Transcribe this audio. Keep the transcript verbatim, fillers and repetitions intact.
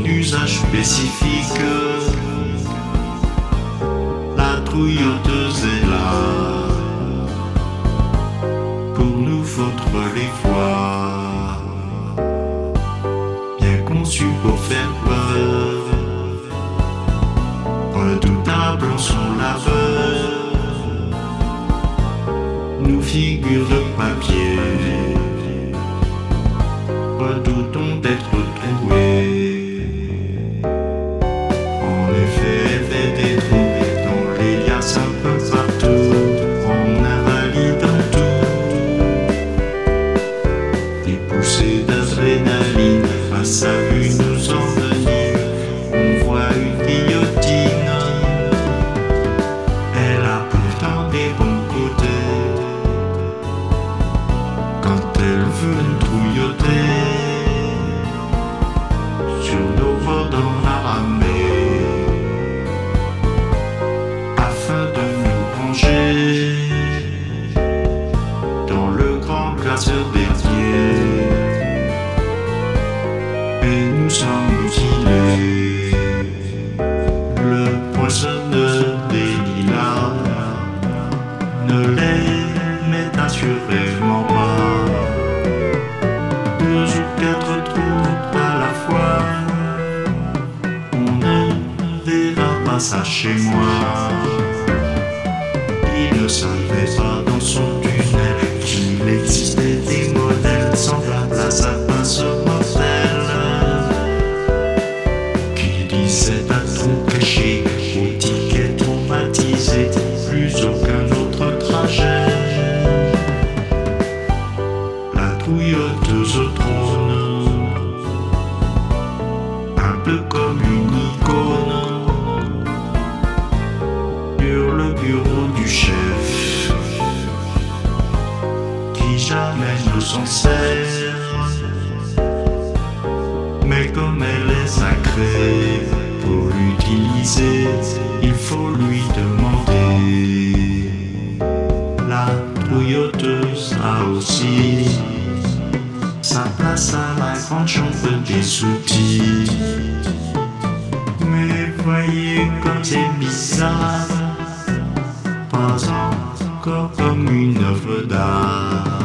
usage spécifique. La trouilleuse est là pour nous foutre les voies, bien conçue pour faire peur, redoutable en son laveur, nous figure de papier, redoutons d'être troués. En effet, elle fait des trous dans les liasses un peu partout, en invalidant tout. Des poussées d'adrénaline à sa vue nous enveniment. On voit une guillotine, elle a pourtant des bons côtés. Quand elle veut nous trouilloter, sur nos bords dans la ramée, afin de nous ranger dans le grand classeur des pieds. Et nous sommes mutilés, le poissonneur des lilas ne l'aimait assurément pas. Deux ou quatre trous à la fois, on ne verra pas ça chez moi. Il ne savait pas dans son tunnel qu'il existait des modèles semblables à sa pince mortelle, qui disait à trous cachés, au ticket traumatisé, plus aucun autre trajet. La trouilleuse au trône, un peu comme une icône, sur le bureau du chef, qui jamais ne s'en sert. Mais comme elle est sacrée, pour l'utiliser, il faut lui demander. La trouilleuse a aussi sa place à la grande chambre des outils. Mais voyez comme c'est bizarre, pas encore comme une œuvre d'art.